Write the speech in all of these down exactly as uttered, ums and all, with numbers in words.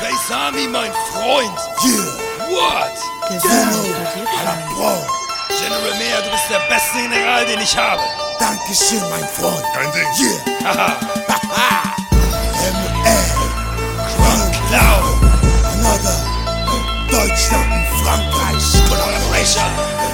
Faisami, mein Freund. Yeah. What? General Bro. General Mea, du bist der beste General, den ich habe. Dankeschön, mein Freund. Kein Ding. Yeah. Haha. M L. Crunk Clown. Another. Deutschland und Frankreich. Collaboration.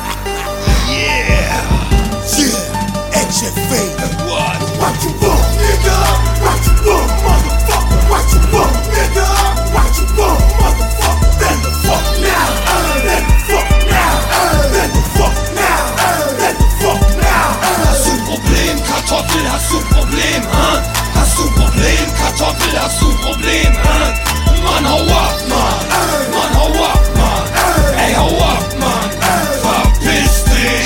Yeah. Yeah. H F A. What? What you want, nigga? What you want, motherfucker? What you want, nigga? What you want, motherfucker? Then the fuck now. Uh, then the fuck now. Uh, then the fuck now. Uh, then the fuck now. Hast du ein Problem, Kartoffel, hast du ein Problem, huh? Hast du ein Problem, Kartoffel, hast du ein Problem, huh? Mann, hau ab, Mann. Mann, hau ab, Mann. Ey, hau ab, Mann. Verpiss dich.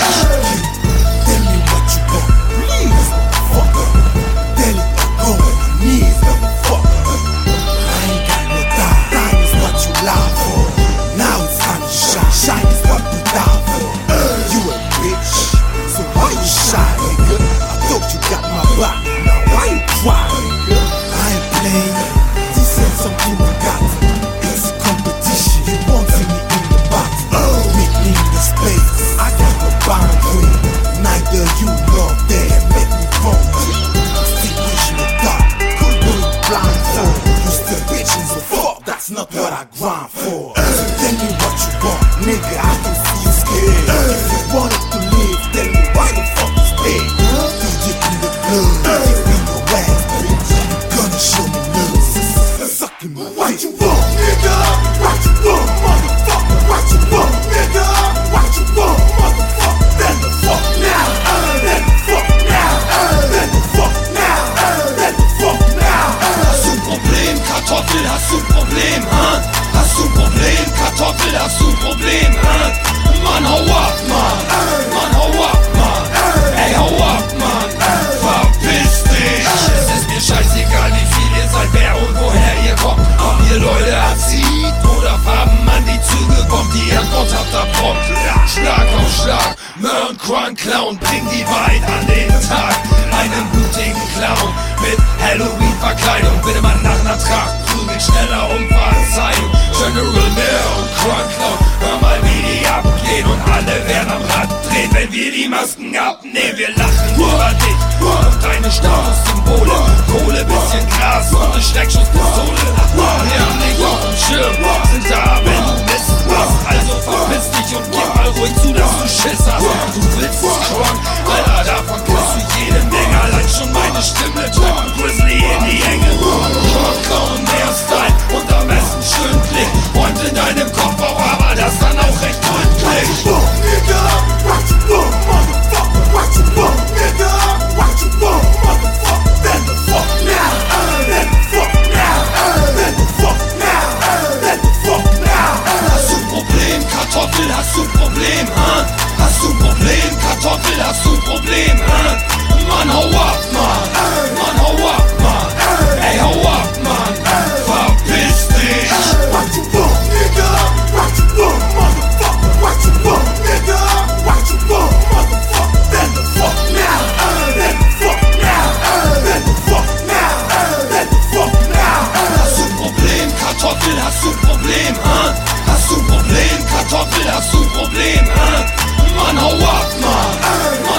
Tell me what you want, please, motherfucker. Tell it I'm going on my knees, motherfucker. I ain't got no time. Time is what you lie for. Now it's time to shine. Shine is what we die for. You a bitch, so why you shy, nigga? I thought you got my back. Now why you cry, nigga? I ain't playing. This ain't something we got. It's a competition. You won't see me in the box. Meet me in the space. I got no boundary. Neither you nor they make me wrong. Still wishing the dark. Could do it blindfold. You still bitching, so fuck. That's not what I grind for. So tell me what you want, nigga. I can see you scared. If you wanted to live, tell me why the fuck you stay. You dip in the blood. Give me your ass, bitch. You gonna show me love. Sucking my what you want, nigga? What you want, motherfucker? What you want, nigga? What you want, motherfucker? Then the fuck now. Uh, then the fuck now. Uh, then the fuck now. Uh, then the fuck now. Hast du ein Problem, Kartoffel, hast du ein Problem, huh? Hast du ein Problem, Kartoffel, hast du ein Problem, huh? Mann, hau ab, Mann. Mann, hau ab, Mann. Ey, hau ab, Mann. Verpiss dich. Es ist mir scheißegal, wie viel ihr seid, wer und woher ihr kommt. Ob ihr Leute erzieht oder Farben an die Züge kommt, die Antwort habt ihr prompt. Schlag auf Schlag, Mörn, Crunk, Clown, bring die Wahrheit an den Tag. Einen blutigen Clown mit Halloween-Verkleidung. Bitte mal nach einer Tracht, prügelt schneller um Verzeihung. General Mea und Crunk Clown, hör mal wie die abgehen und alle werden am Rad drehen, wenn wir die Masken abnehmen. Wir lachen über dich und deine Statussymbole. Kohle, bisschen Gras und eine Schreckschusspistole. Wir haben dich auf dem Schirm, sind da, wenn du Mist machst. Also verpiss dich und gib mal ruhig zu, dass du Schiss hast. Du willst es Crunk, Alter, davon kriegst du jede Menge. Allein schon meine Stimme treibt Grizzly in die Enge. Crunk Clown, mehr Style und am besten schön Klick. Und in deinem Kopf auch, aber das dann auch recht gründlich. What you want, nigga? What you want, motherfucker? What you want, nigga? What you want, motherfucker? Then the fuck now. Uh, then the fuck now. Uh, then the fuck now. Uh, then the fuck now. Hast du ein Problem, Kartoffel, hast du ein Problem, huh? Hast du ein Problem, Kartoffel, hast du ein Problem, huh? Mann, hau ab, Mann. Mann, hau ab, Mann. Ey, hau ab, Mann. Verpiss dich. What you want, nigga? What you want, motherfucker? What you want, nigga? What you want, motherfucker? Then the fuck now. Uh, then the fuck now. Uh, then the fuck now. Uh, then the fuck now. Hast du ein Problem, Kartoffel, hast du ein Problem, huh? Hast du ein Problem, Kartoffel, hast du ein Problem, huh? Mann, hau ab, Mann.